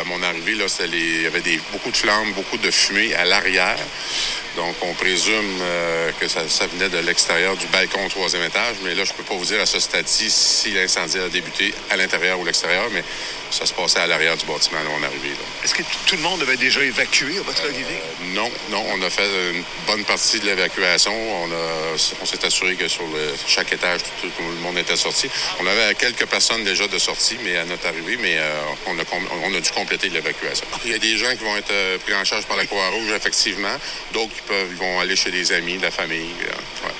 mon arrivée, là, il y avait beaucoup de flammes, beaucoup de fumée à l'arrière. Donc, on présume que ça venait de l'extérieur du balcon au 3e étage. Mais là, je ne peux pas vous dire à ce stade-ci si l'incendie a débuté à l'intérieur ou l'extérieur, mais ça se passait à l'arrière du bâtiment à mon arrivée. Là. Est-ce que tout le monde avait déjà évacué à votre arrivée? Non, on a fait une bonne partie de l'évacuation. On s'est assuré que sur chaque étage, tout le monde était sorti. On avait quelques personnes déjà de sortie, mais à notre arrivée, mais on a dû compléter l'évacuation. Il y a des gens qui vont être pris en charge par la Croix-Rouge, effectivement. D'autres ils vont aller chez des amis, de la famille. Ouais.